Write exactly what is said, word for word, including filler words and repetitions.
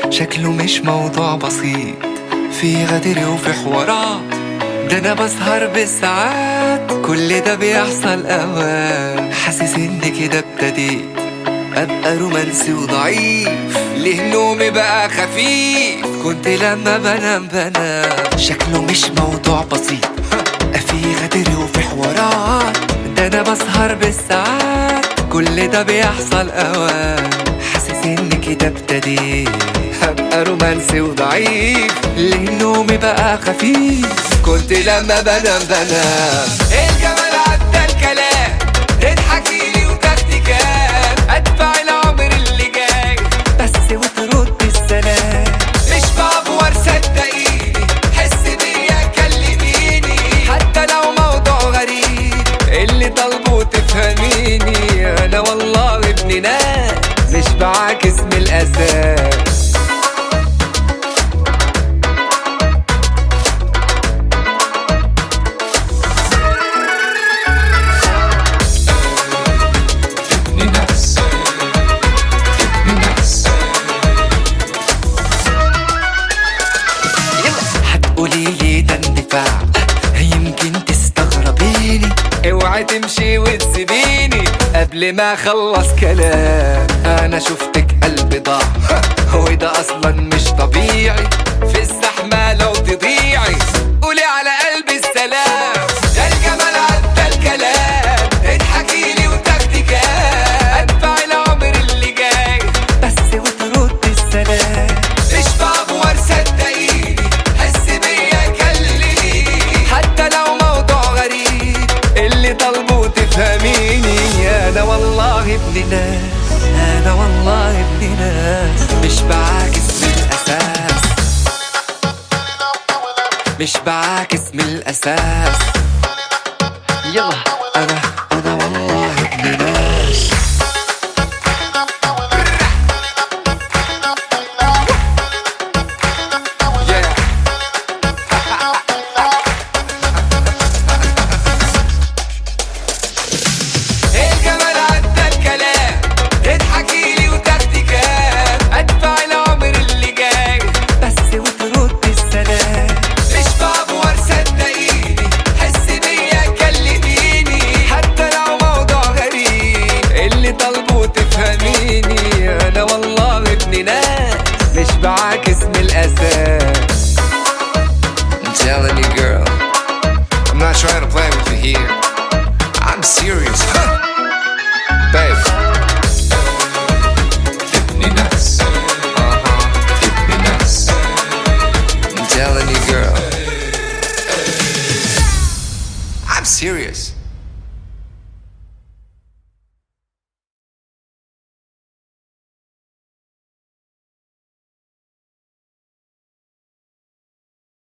شكله مش موضوع بسيط، في غدر وفي حوارات، ده انا بسهر بالساعات، كل ده بيحصل اوقات. حاسس ان كده ابتديت ابقى رومانسي وضعيف، ليه نومي بقى خفيف، كنت لما بنام بنام. شكله مش موضوع بسيط، في غدر وفي حوارات، ده انا بسهر بالساعات، كل ده بيحصل اوقات. حاسس ان كده ابتديت هبقى رومانسي وضعيف، ليه نومي بقى خفيف، كنت لما بنام بنام. الجمال عدى الكلام، تضحكيلي وتاخدي كام، ادفع العمر اللي جاي بس وترد السلام. مش بعبور صدقيني، حس بيا كلميني، حتى لو موضوع غريب اللي طالبه تفهميني. انا والله ابن ناس مش بعاكس من الاساس. قوليلي ده اندفاع، يمكن تستغربيني، اوعي تمشي وتسيبيني قبل ما اخلص كلام. انا شفتك قلبي ضاع، وده اصلا مش طبيعي، في الزحمة لو تضيعي قولي على قلبي السلام. ده الجمال عدى الكلام، اضحكيلي وتاخدي كام، ادفع العمر اللي جاي بس وترد السلام. مش بعبور صدقيني، طلبوا تفهميني. انا والله ابن ناس، انا والله ابن ناس، مش بعاكس من الاساس، مش بعاكس من الاساس. يلا انا انا والله ابن ناس. أنا والله ابن ناس مش بعاكس من الأساس. I'm telling you girl, I'm not trying to play with you here, I'm serious. Babe, ابن ناس. uh-huh. ابن ناس. I'm telling you girl, I'm serious.